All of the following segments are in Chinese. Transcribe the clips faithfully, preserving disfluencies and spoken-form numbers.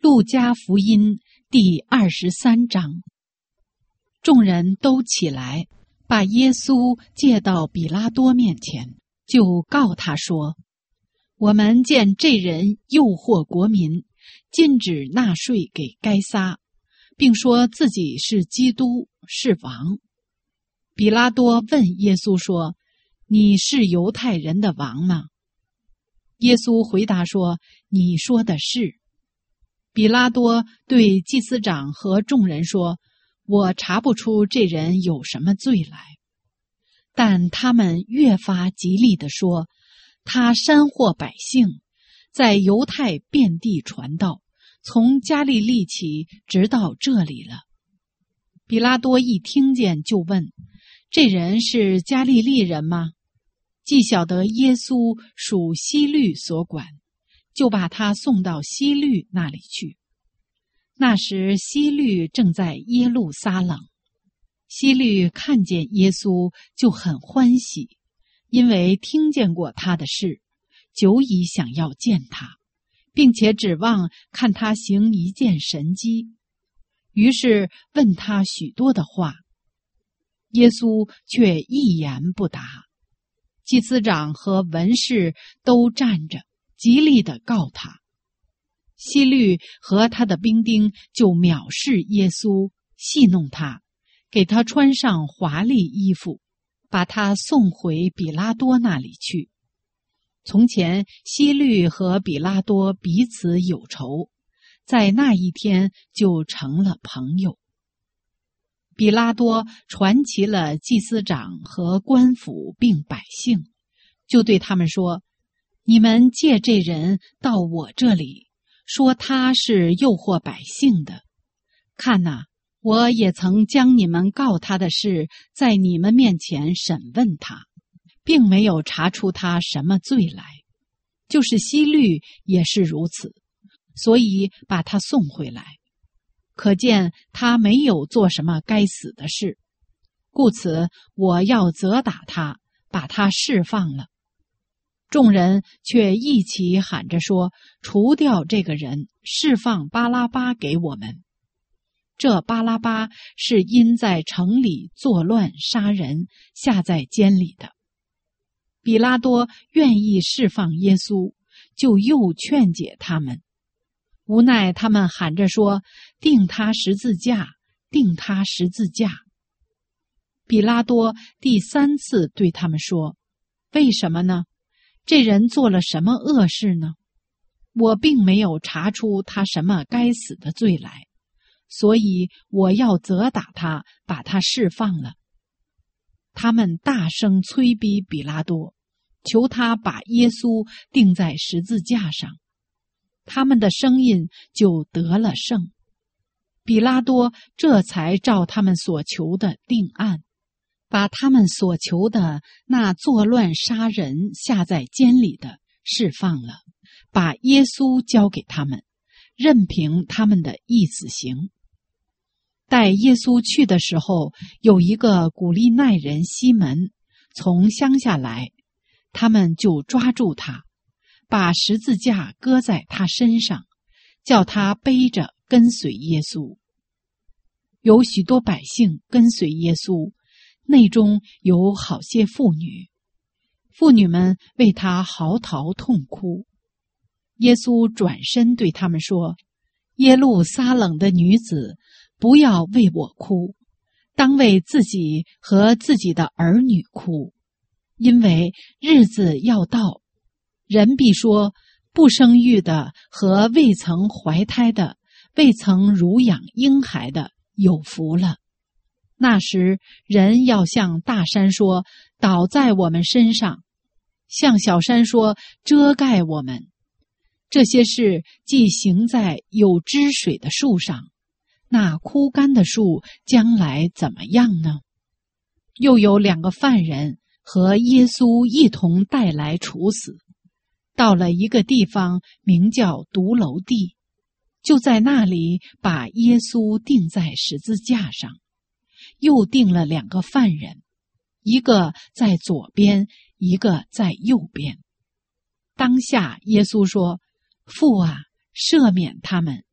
路加福音第二十三章。众人都起来，把耶稣借到比拉多面前，就告他说：我们见这人诱惑国民，禁止纳税给该撒，并说自己是基督，是王。比拉多问耶稣说：你是犹太人的王吗？耶稣回答说：你说的是。比拉多对祭司长和众人说：我查不出这人有什么罪来。但他们越发极力地说，他煽惑百姓，在犹太遍地传道，从加利利起直到这里了。比拉多一听见就问：这人是加利利人吗？既晓得耶稣属希律所管，就把他送到希律那里去。那时希律正在耶路撒冷。希律看见耶稣就很欢喜，因为听见过他的事，久已想要见他，并且指望看他行一件神迹，于是问他许多的话。耶稣却一言不答。祭司长和文士都站着，极力地告他。希律和他的兵丁就藐视耶稣，戏弄他，给他穿上华丽衣服，把他送回比拉多那里去。从前希律和比拉多彼此有仇，在那一天就成了朋友。比拉多传齐了祭司长和官府并百姓，就对他们说：你们借这人到我这里，说他是诱惑百姓的。看哪，我也曾将你们告他的事在你们面前审问他，并没有查出他什么罪来。就是希律也是如此，所以把他送回来。可见他没有做什么该死的事，故此我要责打他，把他释放了。众人却一起喊着说：除掉这个人，释放巴拉巴给我们。这巴拉巴是因在城里作乱杀人，下在监里的。比拉多愿意释放耶稣，就又劝解他们。无奈他们喊着说：钉他十字架，钉他十字架。比拉多第三次对他们说：为什么呢？这人做了什么恶事呢？我并没有查出他什么该死的罪来，所以我要责打他，把他释放了。他们大声催逼比拉多，求他把耶稣钉在十字架上。他们的声音就得了胜。比拉多这才照他们所求的定案，把他们所求的那作乱杀人下在监里的释放了，把耶稣交给他们，任凭他们的意思行。带耶稣去的时候，有一个古利奈人西门从乡下来，他们就抓住他，把十字架搁在他身上，叫他背着跟随耶稣。有许多百姓跟随耶稣，内中有好些妇女，妇女们为他嚎啕痛哭。耶稣转身对他们说：耶路撒冷的女子，不要为我哭，当为自己和自己的儿女哭，因为日子要到，人必说：不生育的和未曾怀胎的，未曾乳养婴孩的，有福了。那时人要向大山说：倒在我们身上，向小山说：遮盖我们。这些事既行在有汁水的树上，那枯干的树将来怎么样呢？又有两个犯人和耶稣一同带来处死，到了一个地方名叫独楼地，就在那里把耶稣钉在十字架上，又钉了两个犯人，一个在左边，一个在右边。当下耶稣说：父啊，赦免他们，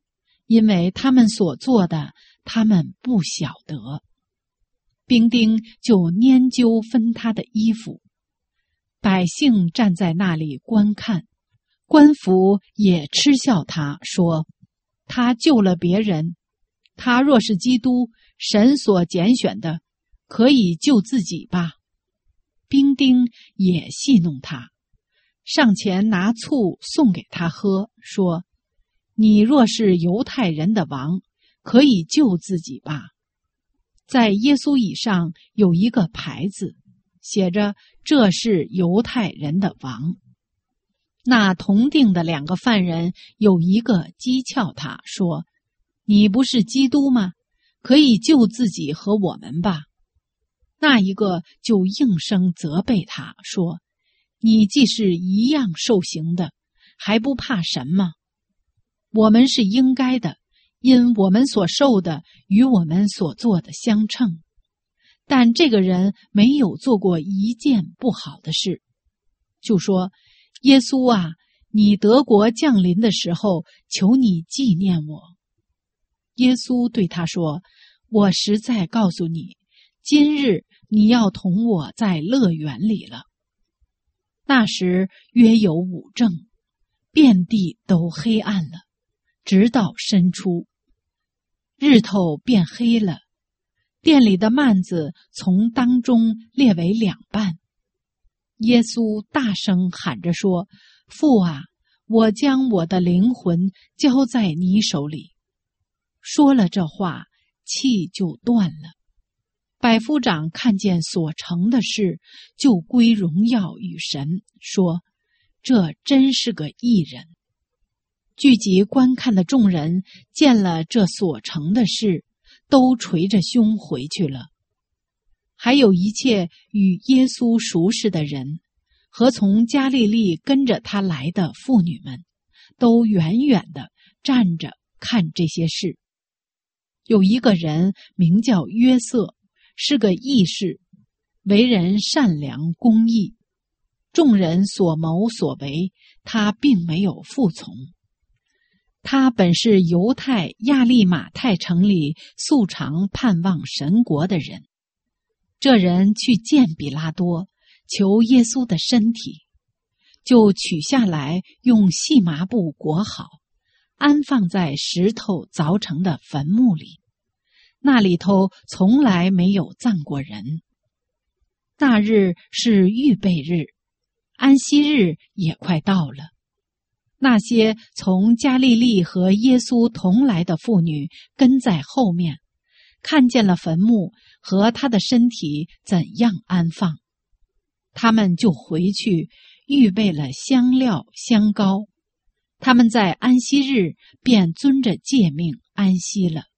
因为他们所做的，他们不晓得。兵丁就拈阄分他的衣服，百姓站在那里观看，官府也嗤笑他，说：他救了别人，他若是基督，神所拣选的，可以救自己吧。兵丁也戏弄他，上前拿醋送给他喝，说：你若是犹太人的王，可以救自己吧。在耶稣以上有一个牌子，写着这是犹太人的王。那同定的两个犯人有一个讥诮他，说：你不是基督吗？可以救自己和我们吧。那一个就应声责备他，说：你既是一样受刑的，还不怕神吗？我们是应该的，因我们所受的与我们所做的相称。但这个人没有做过一件不好的事。就说：耶稣啊，你得国降临的时候，求你纪念我。耶稣对他说：我实在告诉你，今日你要同我在乐园里了。那时约有午正，遍地都黑暗了，直到申初，日头变黑了，殿里的幔子从当中裂为两半。耶稣大声喊着说：父啊，我将我的灵魂交在你手里。说了这话，气就断了。百夫长看见所成的事，就归荣耀与神，说：这真是个义人。聚集观看的众人见了这所成的事，都捶着胸回去了。还有一切与耶稣熟识的人和从加利利跟着他来的妇女们，都远远地站着看这些事。有一个人名叫约瑟，是个义士，为人善良公义，众人所谋所为，他并没有服从。他本是犹太亚利马太城里素常盼望神国的人。这人去见比拉多，求耶稣的身体，就取下来，用细麻布裹好，安放在石头凿成的坟墓里。那里头从来没有葬过人。那日是预备日，安息日也快到了。那些从加利利和耶稣同来的妇女跟在后面，看见了坟墓和他的身体怎样安放，他们就回去预备了香料香膏。他们在安息日便遵着诫命安息了。